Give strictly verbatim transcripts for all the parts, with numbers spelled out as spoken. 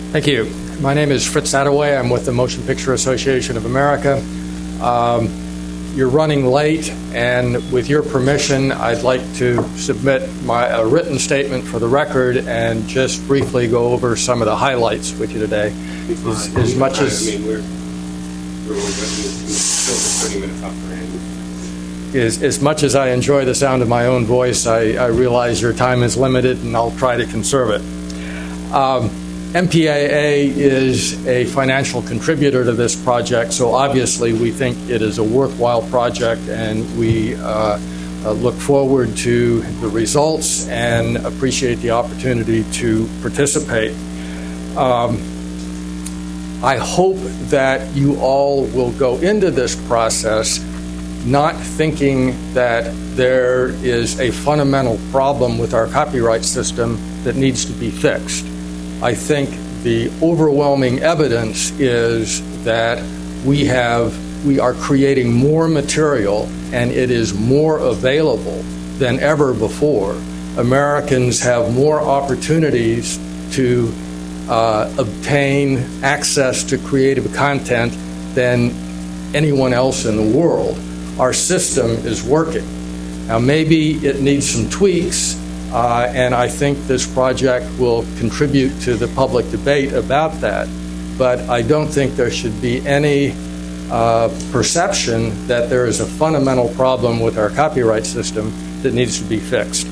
Thank you. My name is Fritz Attaway. I'm with the Motion Picture Association of America. Um, you're running late, and with your permission, I'd like to submit my a written statement for the record and just briefly go over some of the highlights with you today. As, as much as I mean, we're, we're still thirty minutes off for him. As, as much as I enjoy the sound of my own voice, I, I realize your time is limited, and I'll try to conserve it. Um, M P A A is a financial contributor to this project, so obviously we think it is a worthwhile project, and we uh, uh, look forward to the results and appreciate the opportunity to participate. Um, I hope that you all will go into this process not thinking that there is a fundamental problem with our copyright system that needs to be fixed. I think the overwhelming evidence is that we have we are creating more material, and it is more available than ever before. Americans have more opportunities to uh, obtain access to creative content than anyone else in the world. Our system is working. Now, maybe it needs some tweaks. Uh, and I think this project will contribute to the public debate about that. But I don't think there should be any uh, perception that there is a fundamental problem with our copyright system that needs to be fixed.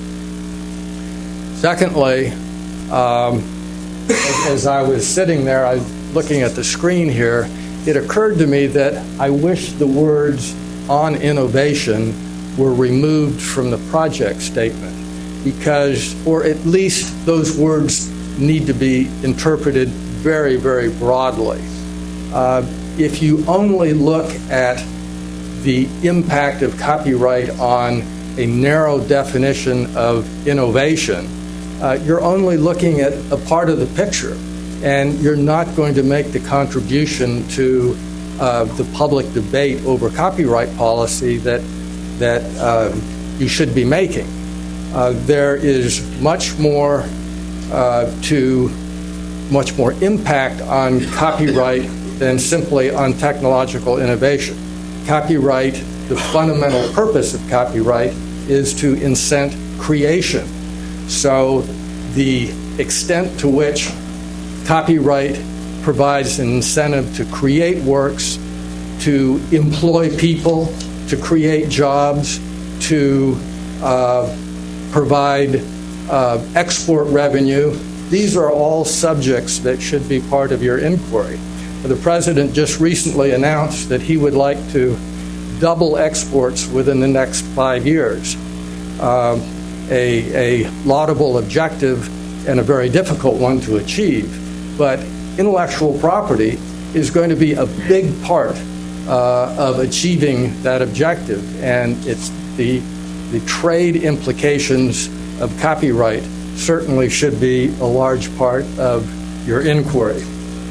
Secondly, um, as I was sitting there, I was looking at the screen here, it occurred to me that I wish the words "on innovation" were removed from the project statement, because, or at least those words need to be interpreted very, very broadly. Uh, if you only look at the impact of copyright on a narrow definition of innovation, uh, you're only looking at a part of the picture, and you're not going to make the contribution to uh, the public debate over copyright policy that, that uh, you should be making. Uh, there is much more uh, to much more impact on copyright than simply on technological innovation. Copyright, the fundamental purpose of copyright is to incent creation. So the extent to which copyright provides an incentive to create works, to employ people, to create jobs, to uh, provide uh, export revenue. These are all subjects that should be part of your inquiry. The President just recently announced that he would like to double exports within the next five years. Uh, a, a laudable objective and a very difficult one to achieve, but intellectual property is going to be a big part uh, of achieving that objective, and it's the The trade implications of copyright certainly should be a large part of your inquiry.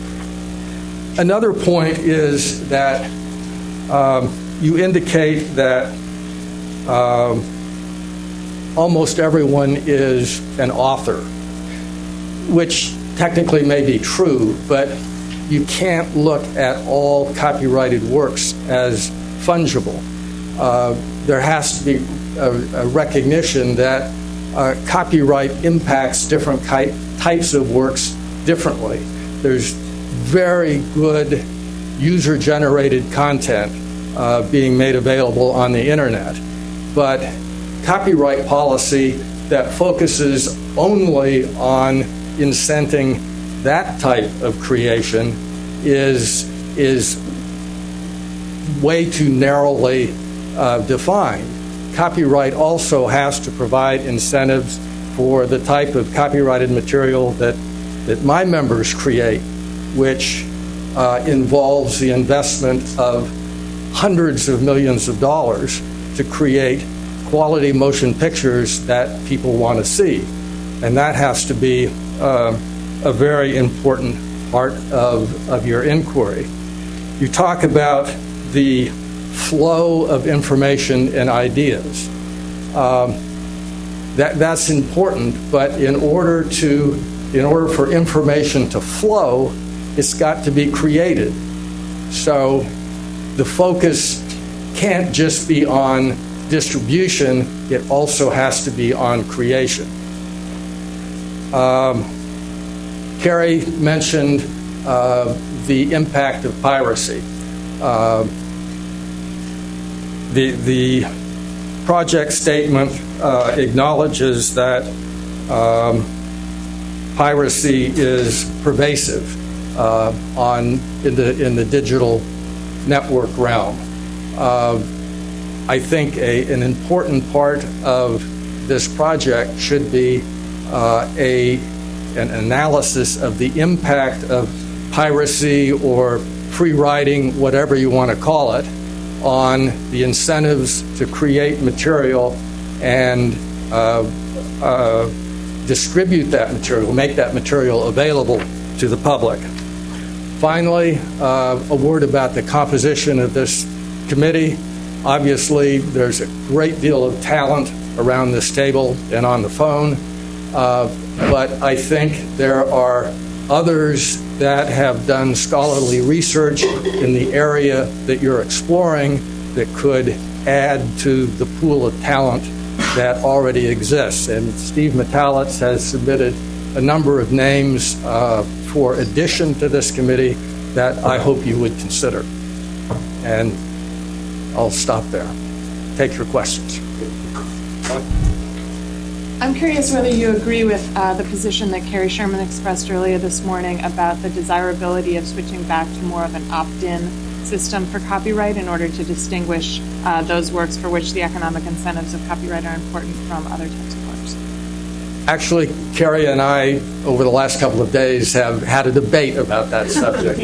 Another point is that um, you indicate that um, almost everyone is an author, which technically may be true, but you can't look at all copyrighted works as fungible. Uh, there has to be A, a recognition that uh, copyright impacts different ki- types of works differently. There's very good user-generated content uh, being made available on the internet, but copyright policy that focuses only on incenting that type of creation is is way too narrowly uh, defined. Copyright also has to provide incentives for the type of copyrighted material that, that my members create, which uh, involves the investment of hundreds of millions of dollars to create quality motion pictures that people want to see. And that has to be uh, a very important part of, of your inquiry. You talk about the flow of information and ideas. Um, that, that's important, but in order to in order for information to flow, it's got to be created. So the focus can't just be on distribution, it also has to be on creation. Um, Carrie mentioned uh, the impact of piracy. Uh, the, the project statement uh, acknowledges that um, piracy is pervasive uh, on in the in the digital network realm. Uh, I think a, an important part of this project should be uh, a an analysis of the impact of piracy or free riding, whatever you want to call it, on the incentives to create material and uh, uh, distribute that material, make that material available to the public. Finally, uh, a word about the composition of this committee. Obviously, there's a great deal of talent around this table and on the phone, uh, but I think there are others that have done scholarly research in the area that you're exploring that could add to the pool of talent that already exists. And Steve Metalitz has submitted a number of names uh, for addition to this committee that I hope you would consider. And I'll stop there. Take your questions. I'm curious whether you agree with uh, the position that Carrie Sherman expressed earlier this morning about the desirability of switching back to more of an opt-in system for copyright in order to distinguish uh, those works for which the economic incentives of copyright are important from other types of works. Actually, Carrie and I, over the last couple of days, have had a debate about that subject.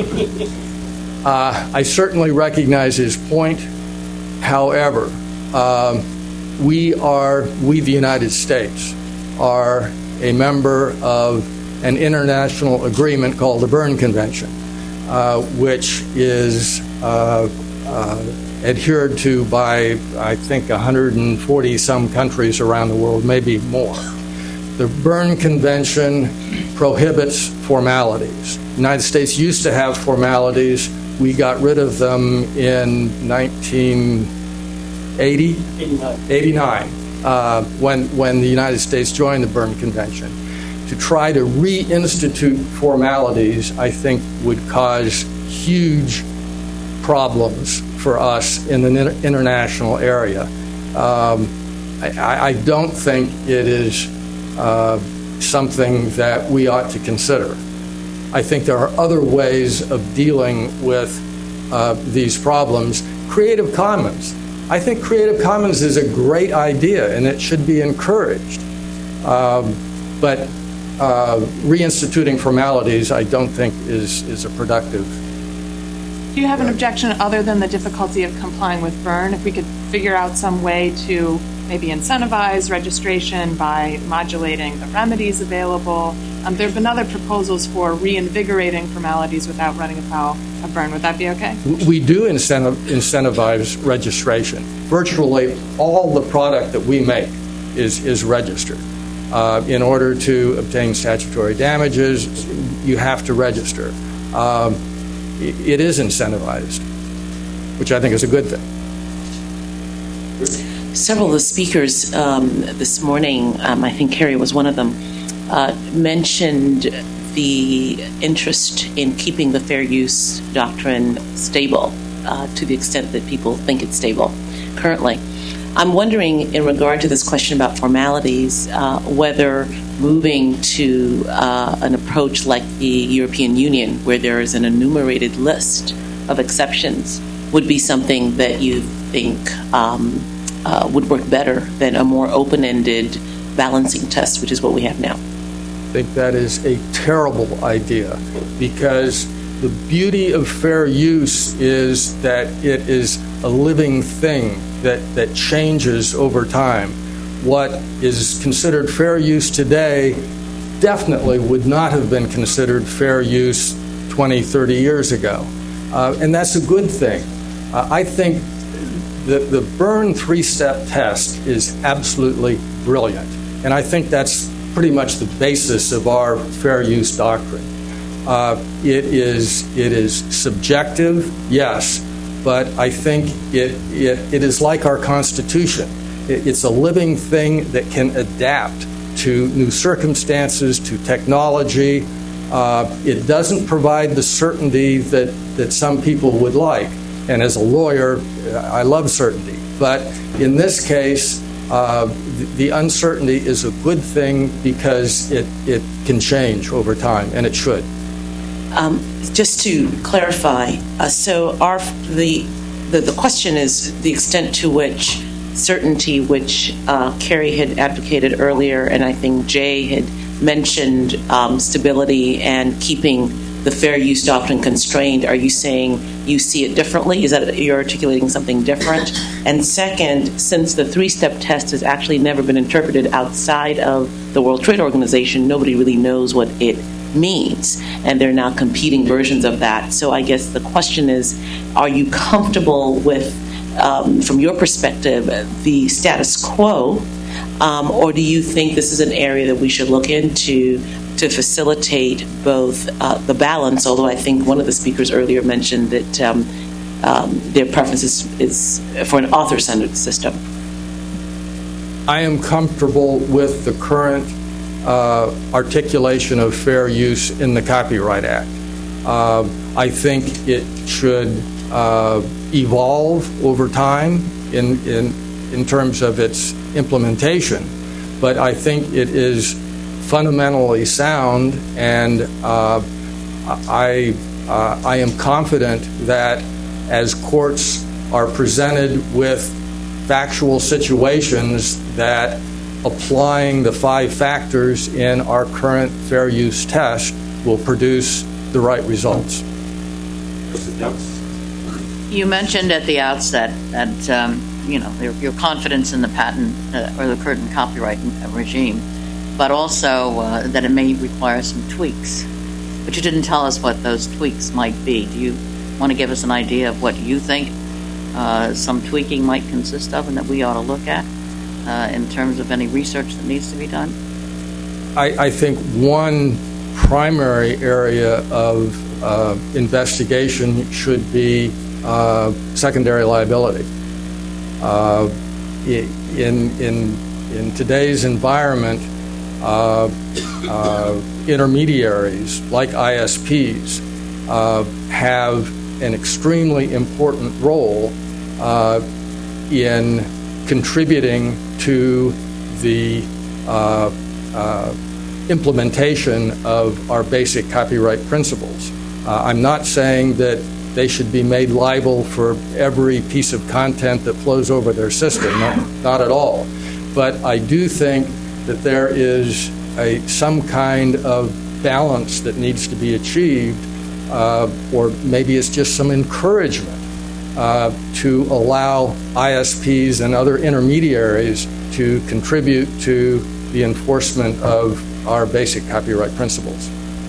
uh, I certainly recognize his point. However, um, we are, we the United States, are a member of an international agreement called the Berne Convention, uh, which is uh, uh, adhered to by, I think, one hundred forty some countries around the world, maybe more. The Berne Convention prohibits formalities. The United States used to have formalities. We got rid of them in nineteen eighty? eighty-nine. eighty-nine, uh, when, when the United States joined the Berne Convention. To try to reinstitute formalities, I think, would cause huge problems for us in the inter- international area. Um, I, I don't think it is uh, something that we ought to consider. I think there are other ways of dealing with uh, these problems. Creative Commons. I think Creative Commons is a great idea and it should be encouraged. Um, but uh, reinstituting formalities, I don't think is, is a productive. Do you have an objection other than the difficulty of complying with Berne? If we could figure out some way to maybe incentivize registration by modulating the remedies available. Um, there have been other proposals for reinvigorating formalities without running afoul of Berne. Would that be okay? We do incentive, incentivize registration. Virtually all the product that we make is, is registered. Uh, in order to obtain statutory damages, you have to register. Um, it, it is incentivized, which I think is a good thing. Several of the speakers um, this morning, um, I think Carrie was one of them, uh, mentioned the interest in keeping the fair use doctrine stable uh, to the extent that people think it's stable currently. I'm wondering, in regard to this question about formalities, uh, whether moving to uh, an approach like the European Union, where there is an enumerated list of exceptions, would be something that you think um, uh, would work better than a more open-ended balancing test, which is what we have now. I think that is a terrible idea, because the beauty of fair use is that it is a living thing that, that changes over time. What is considered fair use today definitely would not have been considered fair use twenty, thirty years ago. Uh, and that's a good thing. Uh, I think that the Berne three-step test is absolutely brilliant. And I think that's pretty much the basis of our fair use doctrine. Uh, it is it is subjective, yes, but I think it it, it is like our Constitution. It, it's a living thing that can adapt to new circumstances, to technology. Uh, it doesn't provide the certainty that, that some people would like. And as a lawyer, I love certainty. But in this case, uh, the, the uncertainty is a good thing because it, it can change over time, and it should. Um, just to clarify, uh, so our the, the the question is the extent to which certainty, which uh, Kerry had advocated earlier, and I think Jay had mentioned um, stability and keeping the fair use doctrine constrained. Are you saying you see it differently? Is that you're articulating something different? And second, since the three-step test has actually never been interpreted outside of the World Trade Organization, nobody really knows what it means, and there are now competing versions of that. So I guess the question is, are you comfortable with, um, from your perspective, the status quo, um, or do you think this is an area that we should look into to facilitate both uh, the balance, although I think one of the speakers earlier mentioned that um, um, their preference is, is for an author-centered system? I am comfortable with the current uh, articulation of fair use in the Copyright Act. Uh, I think it should uh, evolve over time in, in, in terms of its implementation, but I think it is fundamentally sound, and uh, I, uh, I am confident that as courts are presented with factual situations, that applying the five factors in our current fair use test will produce the right results. You mentioned at the outset that um, you know your, your confidence in the patent uh, or the current copyright regime, but also uh, that it may require some tweaks. But you didn't tell us what those tweaks might be. Do you want to give us an idea of what you think uh, some tweaking might consist of and that we ought to look at uh, in terms of any research that needs to be done? I, I think one primary area of uh, investigation should be uh, secondary liability. Uh, in, in, in today's environment, Uh, uh, intermediaries like I S Ps uh, have an extremely important role uh, in contributing to the uh, uh, implementation of our basic copyright principles. Uh, I'm not saying that they should be made liable for every piece of content that flows over their system, not, not at all. But I do think that there is a some kind of balance that needs to be achieved, uh, or maybe it's just some encouragement uh, to allow I S Ps and other intermediaries to contribute to the enforcement of our basic copyright principles.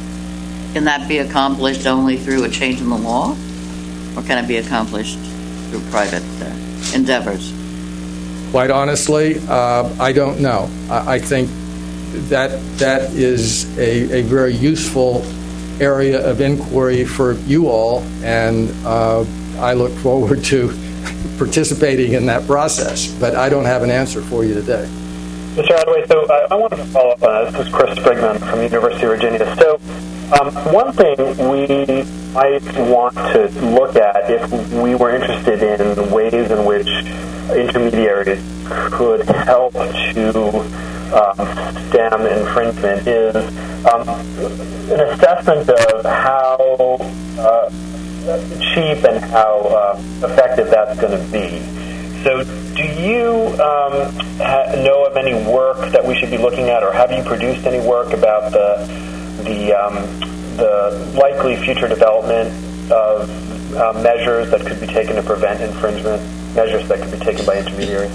Can that be accomplished only through a change in the law, or can it be accomplished through private uh, endeavors? Quite honestly, uh, I don't know. I, I think that that is a, a very useful area of inquiry for you all, and uh, I look forward to participating in that process. But I don't have an answer for you today. Mister Adway, so I, I wanted to follow up on that. This is Chris Sprigman from the University of Virginia. So um, one thing we might want to look at if we were interested in ways in which intermediaries could help to um, stem infringement is um, an assessment of how uh, cheap and how uh, effective that's going to be. So do you um, ha- know of any work that we should be looking at, or have you produced any work about the the, um, the likely future development of uh, measures that could be taken to prevent infringement, measures that could be taken by intermediaries?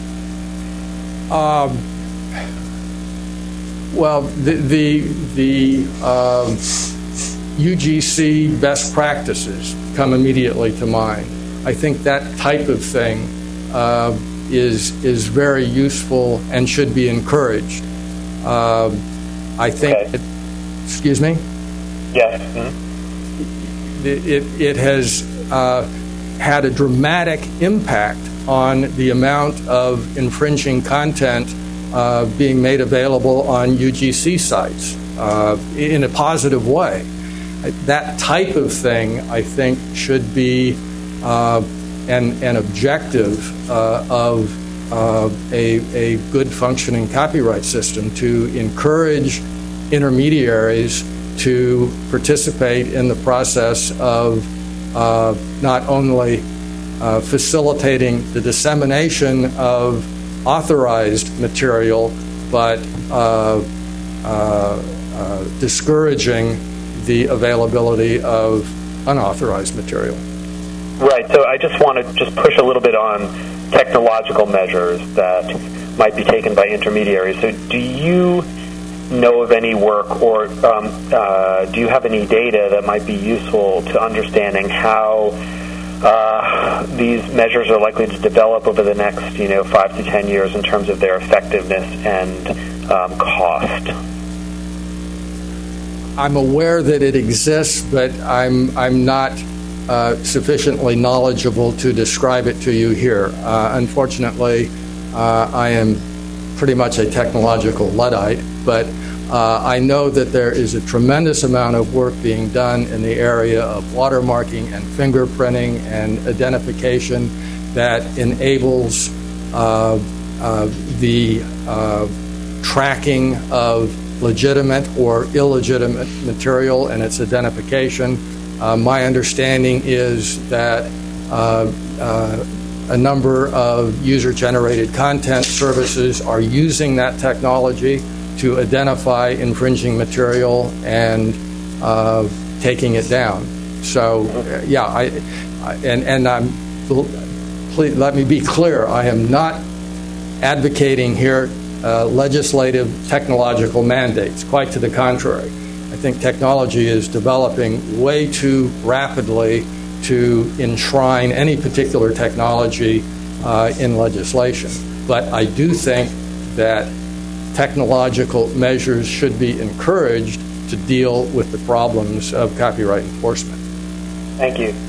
Um, well, the the, the um, U G C best practices come immediately to mind. I think that type of thing Uh, is is very useful and should be encouraged. Uh, I think, Okay. it, excuse me? Yes. Mm-hmm. It, it has uh, had a dramatic impact on the amount of infringing content uh, being made available on U G C sites uh, in a positive way. That type of thing, I think, should be uh, an, an objective uh, of uh, a, a good functioning copyright system, to encourage intermediaries to participate in the process of uh, not only uh, facilitating the dissemination of authorized material, but uh, uh, uh, discouraging the availability of unauthorized material. Right. So I just want to just push a little bit on technological measures that might be taken by intermediaries. So do you know of any work, or um, uh, do you have any data that might be useful to understanding how uh, these measures are likely to develop over the next, you know, five to ten years in terms of their effectiveness and um, cost? I'm aware that it exists, but I'm I'm not uh, sufficiently knowledgeable to describe it to you here. Uh, unfortunately, uh, I am pretty much a technological Luddite, but uh, I know that there is a tremendous amount of work being done in the area of watermarking and fingerprinting and identification that enables uh, uh, the uh, tracking of legitimate or illegitimate material and its identification. Uh, my understanding is that uh, uh, a number of user-generated content services are using that technology to identify infringing material and uh, taking it down. So, uh, yeah, I, I and and I'm. Please, let me be clear. I am not advocating here uh, legislative technological mandates. Quite to the contrary. I think technology is developing way too rapidly to enshrine any particular technology uh, in legislation. But I do think that technological measures should be encouraged to deal with the problems of copyright enforcement. Thank you.